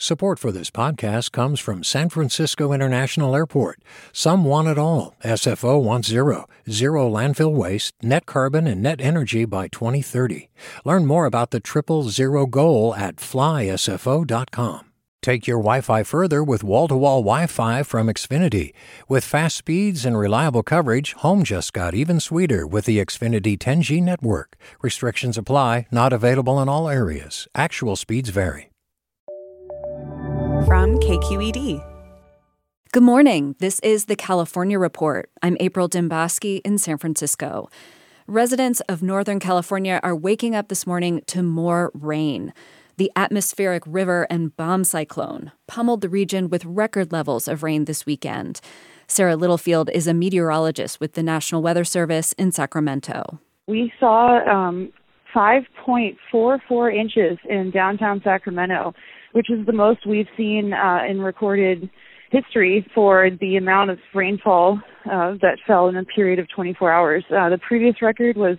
Support for this podcast comes from San Francisco International Airport. Some want it all. SFO wants zero landfill waste, net carbon, and net energy by 2030. Learn more about the 000 goal at flysfo.com. Take your Wi-Fi further with wall-to-wall Wi-Fi from Xfinity. With fast speeds and reliable coverage, home just got even sweeter with the Xfinity 10G network. Restrictions apply, not available in all areas. Actual speeds vary. From KQED. Good morning. This is the California Report. I'm April Dimbaski in San Francisco. Residents of Northern California are waking up this morning to more rain. The atmospheric river and bomb cyclone pummeled the region with record levels of rain this weekend. Sarah Littlefield is a meteorologist with the National Weather Service in Sacramento. We saw 5.44 inches in downtown Sacramento, which is the most we've seen in recorded history for the amount of rainfall that fell in a period of 24 hours. The previous record was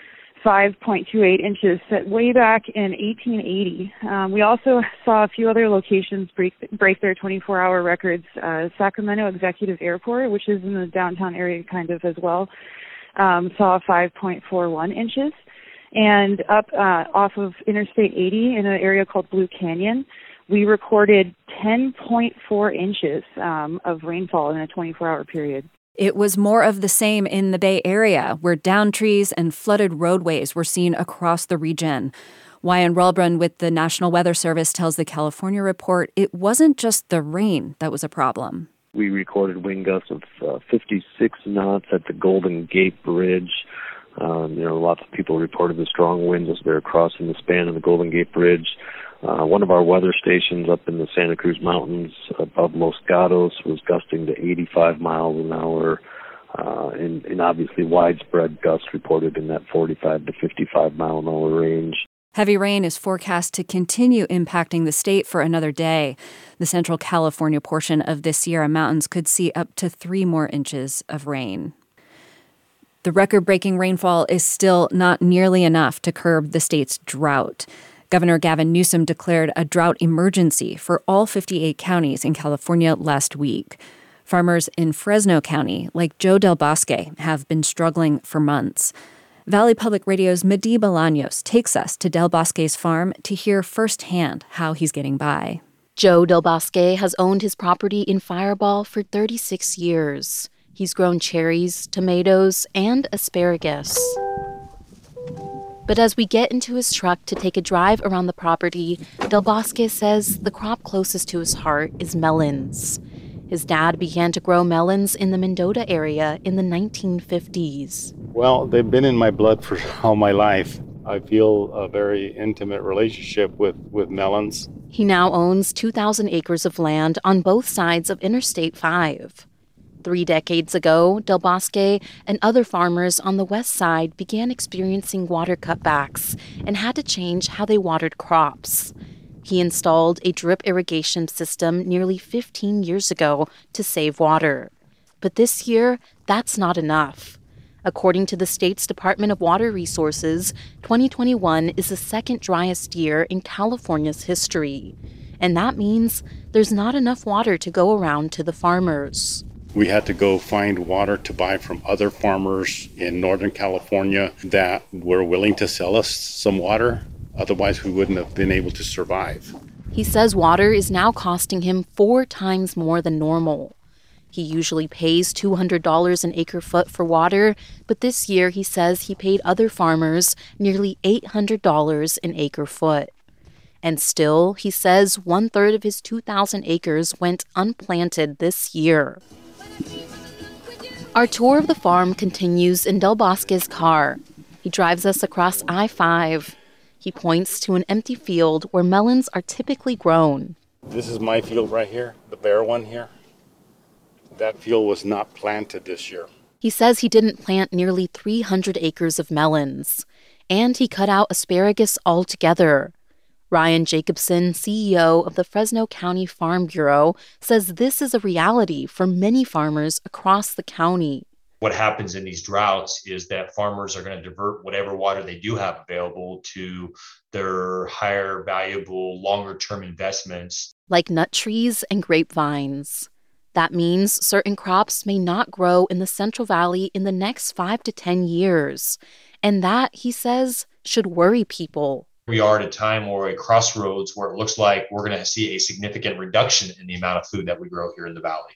5.28 inches set way back in 1880. We also saw a few other locations break their 24-hour records. Sacramento Executive Airport, which is in the downtown area kind of as well, saw 5.41 inches. And up off of Interstate 80 in an area called Blue Canyon, we recorded 10.4 inches of rainfall in a 24-hour period. It was more of the same in the Bay Area, where downed trees and flooded roadways were seen across the region. Wyan Relbrun with the National Weather Service tells the California Report it wasn't just the rain that was a problem. We recorded wind gusts of 56 knots at the Golden Gate Bridge. Lots of people reported the strong winds as they were crossing the span of the Golden Gate Bridge. One of our weather stations up in the Santa Cruz Mountains above Los Gatos was gusting to 85 miles an hour, and obviously widespread gusts reported in that 45 to 55 mile an hour range. Heavy rain is forecast to continue impacting the state for another day. The Central California portion of the Sierra Mountains could see up to 3 more inches of rain. The record-breaking rainfall is still not nearly enough to curb the state's drought. Governor Gavin Newsom declared a drought emergency for all 58 counties in California last week. Farmers in Fresno County, like Joe Del Bosque, have been struggling for months. Valley Public Radio's Madi Bolaños takes us to Del Bosque's farm to hear firsthand how he's getting by. Joe Del Bosque has owned his property in Fireball for 36 years. He's grown cherries, tomatoes, and asparagus. But as we get into his truck to take a drive around the property, Del Bosque says the crop closest to his heart is melons. His dad began to grow melons in the Mendota area in the 1950s. Well, they've been in my blood for all my life. I feel a very intimate relationship with melons. He now owns 2,000 acres of land on both sides of Interstate 5. 3 decades ago, Del Bosque and other farmers on the west side began experiencing water cutbacks and had to change how they watered crops. He installed a drip irrigation system nearly 15 years ago to save water. But this year, that's not enough. According to the state's Department of Water Resources, 2021 is the second driest year in California's history. And that means there's not enough water to go around to the farmers. We had to go find water to buy from other farmers in Northern California that were willing to sell us some water. Otherwise, we wouldn't have been able to survive. He says water is now costing him 4 times more than normal. He usually pays $200 an acre-foot for water, but this year he says he paid other farmers nearly $800 an acre-foot. And still, he says 1/3 of his 2,000 acres went unplanted this year. Our tour of the farm continues in Del Bosque's car. He drives us across I-5. He points to an empty field where melons are typically grown. This is my field right here, the bare one here. That field was not planted this year. He says he didn't plant nearly 300 acres of melons. And he cut out asparagus altogether. Ryan Jacobson, CEO of the Fresno County Farm Bureau, says this is a reality for many farmers across the county. What happens in these droughts is that farmers are going to divert whatever water they do have available to their higher valuable, longer term investments. like nut trees and grapevines. That means certain crops may not grow in the Central Valley in the next 5 to 10 years. And that, he says, should worry people. We are at a time or a crossroads where it looks like we're going to see a significant reduction in the amount of food that we grow here in the valley.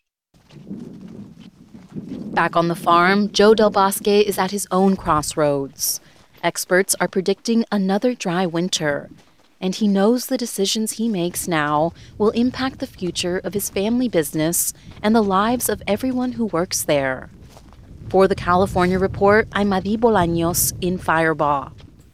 Back on the farm, Joe Del Bosque is at his own crossroads. Experts are predicting another dry winter, and he knows the decisions he makes now will impact the future of his family business and the lives of everyone who works there. For the California Report, I'm Madi Bolaños in Firebaugh.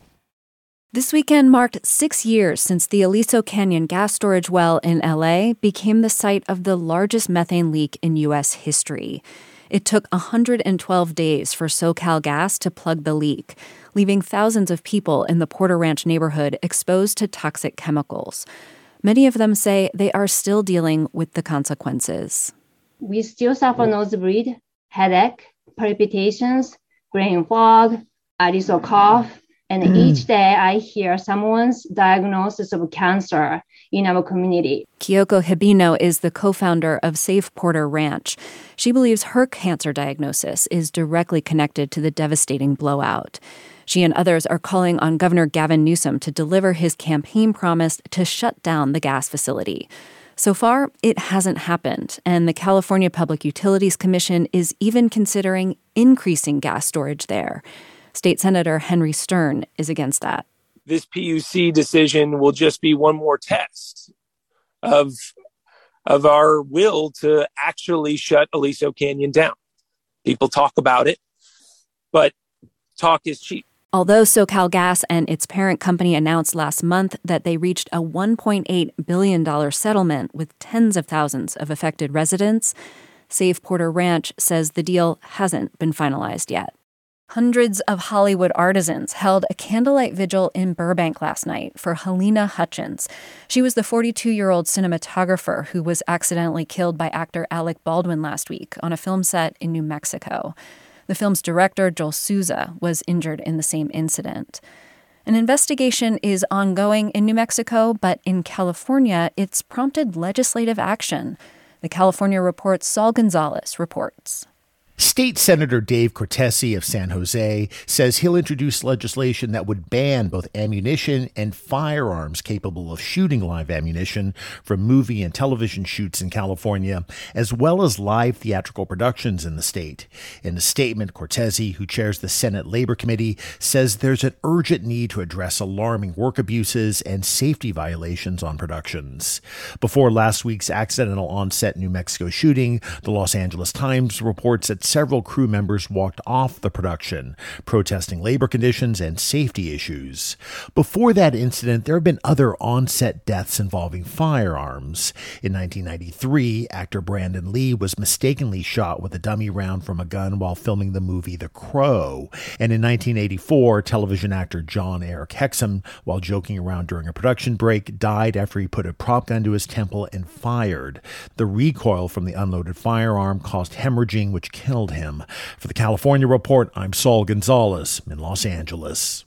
This weekend marked 6 years since the Aliso Canyon gas storage well in LA became the site of the largest methane leak in U.S. history. It took 112 days for SoCal Gas to plug the leak, leaving thousands of people in the Porter Ranch neighborhood exposed to toxic chemicals. Many of them say they are still dealing with the consequences. We still suffer nosebleed, headache, palpitations, brain fog, Aliso cough, and each day I hear someone's diagnosis of cancer in our community. Kyoko Hibino is the co-founder of Safe Porter Ranch. She believes her cancer diagnosis is directly connected to the devastating blowout. She and others are calling on Governor Gavin Newsom to deliver his campaign promise to shut down the gas facility. So far, it hasn't happened, and the California Public Utilities Commission is even considering increasing gas storage there. State Senator Henry Stern is against that. This PUC decision will just be one more test of our will to actually shut Aliso Canyon down. People talk about it, but talk is cheap. Although SoCal Gas and its parent company announced last month that they reached a $1.8 billion settlement with tens of thousands of affected residents, Safe Porter Ranch says the deal hasn't been finalized yet. Hundreds of Hollywood artisans held a candlelight vigil in Burbank last night for Helena Hutchins. She was the 42-year-old cinematographer who was accidentally killed by actor Alec Baldwin last week on a film set in New Mexico. The film's director, Joel Souza, was injured in the same incident. An investigation is ongoing in New Mexico, but in California, it's prompted legislative action. The California Report's Saul Gonzalez reports. State Senator Dave Cortese of San Jose says he'll introduce legislation that would ban both ammunition and firearms capable of shooting live ammunition from movie and television shoots in California, as well as live theatrical productions in the state. In a statement, Cortese, who chairs the Senate Labor Committee, says there's an urgent need to address alarming work abuses and safety violations on productions. Before last week's accidental on-set New Mexico shooting, the Los Angeles Times reports that several crew members walked off the production, protesting labor conditions and safety issues. Before that incident, there have been other on-set deaths involving firearms. In 1993, actor Brandon Lee was mistakenly shot with a dummy round from a gun while filming the movie The Crow. And in 1984, television actor John Eric Hexum, while joking around during a production break, died after he put a prop gun to his temple and fired. The recoil from the unloaded firearm caused hemorrhaging, which killed him. For the California Report, I'm Saul Gonzalez in Los Angeles.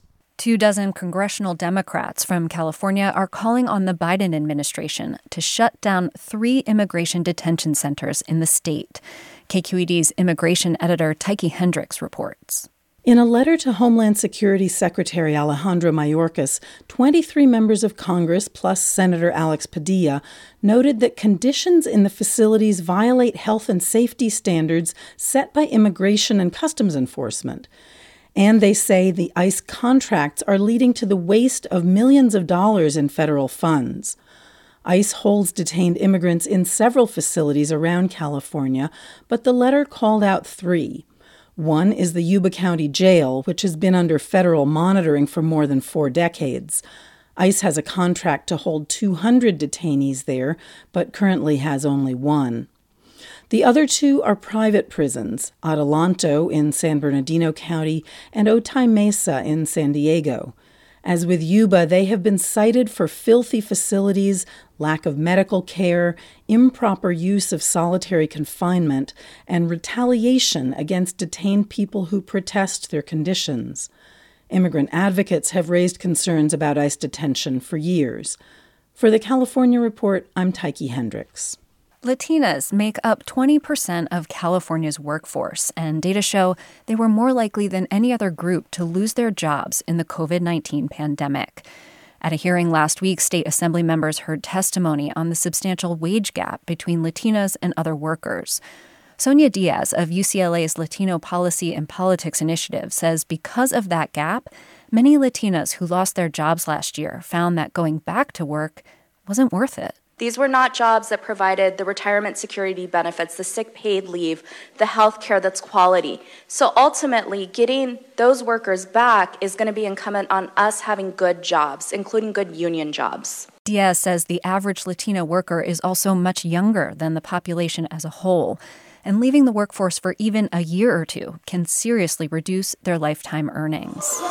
24 congressional Democrats from California are calling on the Biden administration to shut down 3 immigration detention centers in the state. KQED's immigration editor Tyche Hendricks reports. In a letter to Homeland Security Secretary Alejandro Mayorkas, 23 members of Congress plus Senator Alex Padilla noted that conditions in the facilities violate health and safety standards set by Immigration and Customs Enforcement. And they say the ICE contracts are leading to the waste of millions of dollars in federal funds. ICE holds detained immigrants in several facilities around California, but the letter called out 3. One is the Yuba County Jail, which has been under federal monitoring for more than 4 decades. ICE has a contract to hold 200 detainees there, but currently has only 1. The other 2 are private prisons, Adelanto in San Bernardino County and Otay Mesa in San Diego. As with Yuba, they have been cited for filthy facilities, lack of medical care, improper use of solitary confinement, and retaliation against detained people who protest their conditions. Immigrant advocates have raised concerns about ICE detention for years. For the California Report, I'm Tyche Hendricks. Latinas make up 20% of California's workforce, and data show they were more likely than any other group to lose their jobs in the COVID-19 pandemic. At a hearing last week, state assembly members heard testimony on the substantial wage gap between Latinas and other workers. Sonia Diaz of UCLA's Latino Policy and Politics Initiative says because of that gap, many Latinas who lost their jobs last year found that going back to work wasn't worth it. These were not jobs that provided the retirement security benefits, the sick paid leave, the health care that's quality. So ultimately, getting those workers back is going to be incumbent on us having good jobs, including good union jobs. Diaz says the average Latino worker is also much younger than the population as a whole, and leaving the workforce for even a year or two can seriously reduce their lifetime earnings.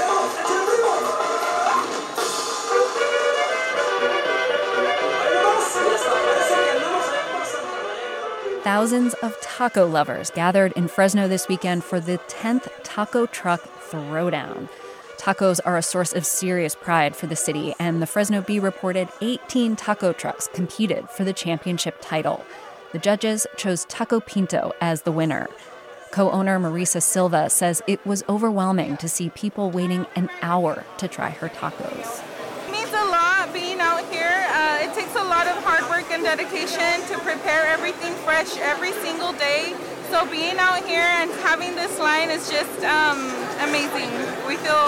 Thousands of taco lovers gathered in Fresno this weekend for the 10th Taco Truck Throwdown. Tacos are a source of serious pride for the city, and the Fresno Bee reported 18 taco trucks competed for the championship title. The judges chose Taco Pinto as the winner. Co-owner Marisa Silva says it was overwhelming to see people waiting an hour to try her tacos. It means a lot being out here. It takes a lot of hard work and dedication to prepare everything fresh every single day. So being out here and having this line is just amazing. We feel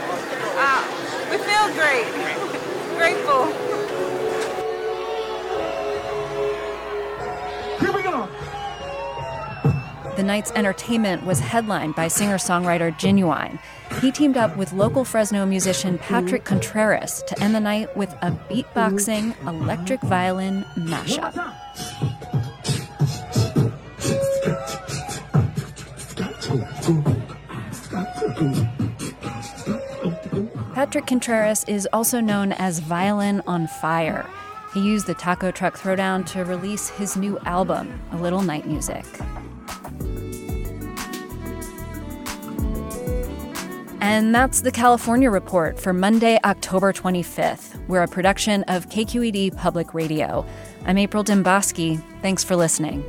great, grateful. Here we go. The night's entertainment was headlined by singer-songwriter Ginuwine. He teamed up with local Fresno musician Patrick Contreras to end the night with a beatboxing electric violin mashup. Patrick Contreras is also known as Violin on Fire. He used the Taco Truck Throwdown to release his new album, A Little Night Music. And that's the California Report for Monday, October 25th. We're a production of KQED Public Radio. I'm April Dembosky. Thanks for listening.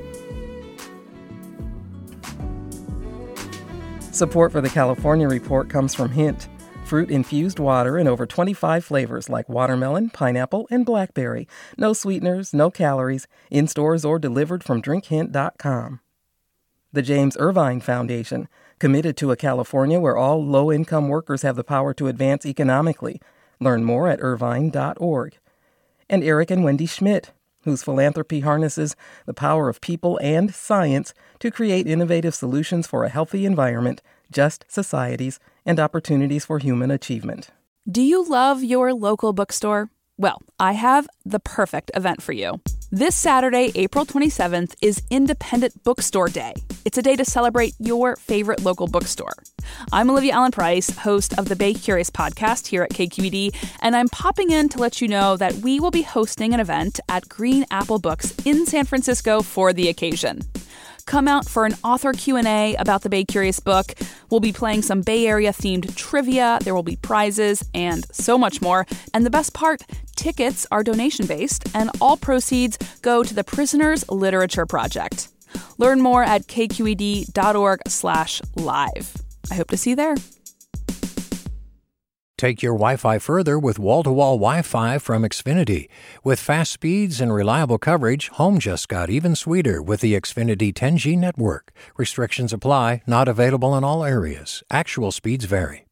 Support for the California Report comes from Hint, fruit-infused water in over 25 flavors like watermelon, pineapple, and blackberry. No sweeteners, no calories, in stores or delivered from drinkhint.com. The James Irvine Foundation, committed to a California where all low-income workers have the power to advance economically. Learn more at irvine.org. And Eric and Wendy Schmidt, whose philanthropy harnesses the power of people and science to create innovative solutions for a healthy environment, just societies, and opportunities for human achievement. Do you love your local bookstore? Well, I have the perfect event for you. This Saturday, April 27th, is Independent Bookstore Day. It's a day to celebrate your favorite local bookstore. I'm Olivia Allen Price, host of the Bay Curious podcast here at KQED, and I'm popping in to let you know that we will be hosting an event at Green Apple Books in San Francisco for the occasion. Come out for an author Q&A about the Bay Curious book. We'll be playing some Bay Area-themed trivia. There will be prizes and so much more. And the best part, tickets are donation-based, and all proceeds go to the Prisoners Literature Project. Learn more at kqed.org/live. I hope to see you there. Take your Wi-Fi further with wall-to-wall Wi-Fi from Xfinity. With fast speeds and reliable coverage, home just got even sweeter with the Xfinity 10G network. Restrictions apply, not available in all areas. Actual speeds vary.